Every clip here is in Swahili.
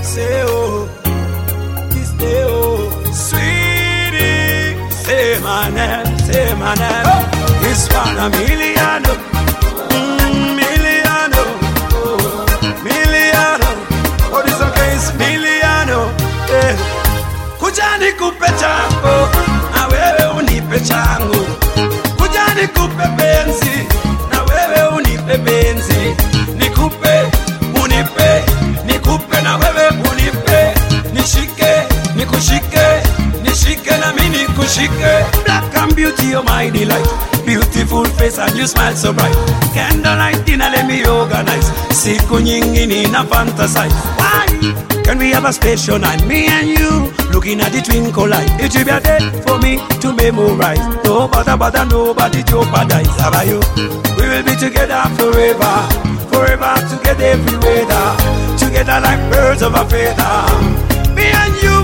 say oh, sweetie, say my name, it's 1 million, million, million, oh this okay is million, eh. Kuja nikupe changu, na wewe unipe changu. Kuja nikupe benzi, na wewe unipe benzi. Nikupe, unipe, nikupe na wewe unipe. Nishike, nikushike, nishike na mimi nikushike. Black and beauty, oh my delight. Beautiful face and you smile so bright. Candlelight dinner, let me organize. Siku nyingi nina fantasize. Why? Can we have a special night, me and you, looking at the twinkle light? It will be a day for me to memorize. No bother, nobody jeopardize. How about you? We will be together forever, forever together every weather, together like birds of a feather. Me and you,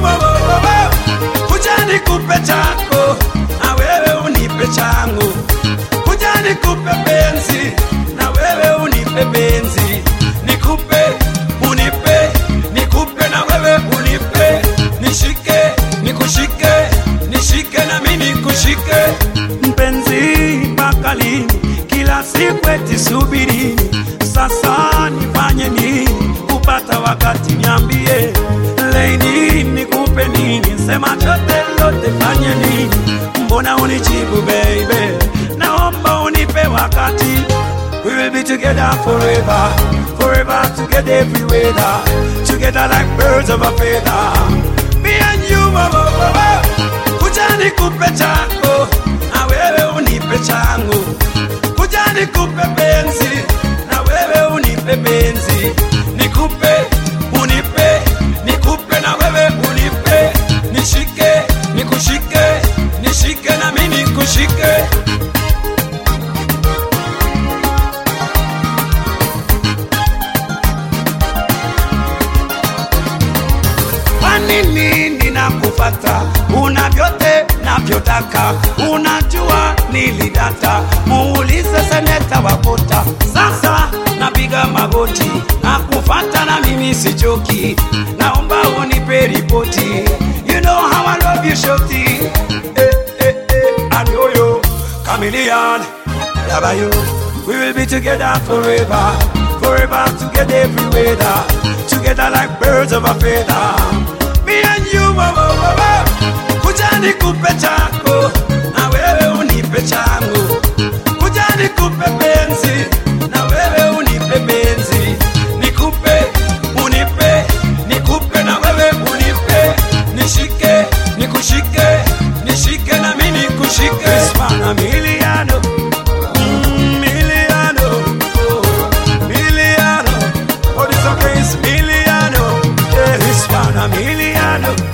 kuja nikupe changu, na wewe unipe changu. Kuja nikupe benzi, na wewe unipe benzi. Nikupe, unipe, nikupe na wewe unipe. Nishike, nikushike, nishike na mimi nikushike. Mpenzi mpaka lini, kila siku eti subiri. Sasa nifanye nini, kupata wakati niambie. Lady nikupe nini, sema chote lote fanye nini. Mbona unijibu baby, naomba unipe wakati. We will be together forever, forever together every weather, together like birds of a feather. Me and you, kuja nikupe changu, na wewe unipe changu. Kuja nikupe benzi, na wewe unipe benzi. Nikupe, unipe, nikupe na wewe unipe. Nishike, nikushike, nishike na mimi nikushike. Nini ninakufata, una vyote navyotaka. Unajua nilidata, muulize seneta Wabota. Sasa napiga magoti, nakufata na mimi sichoki. Naomba unipe ripoti, you know how I love you shorty. I know you, chameleon, love you. We will be together forever, forever together every weather, together like birds of a feather. Me and you, kuja nikupe changu, na wewe unipe changu. Kuja nikupe benzi, na wewe unipe benzi. Nikupe, unipe, nikupe na wewe unipe. Nishike, nikushike, nishike na mimi nikushike. It's 1 million, million, million. Oh this okay is million, it's 1 million.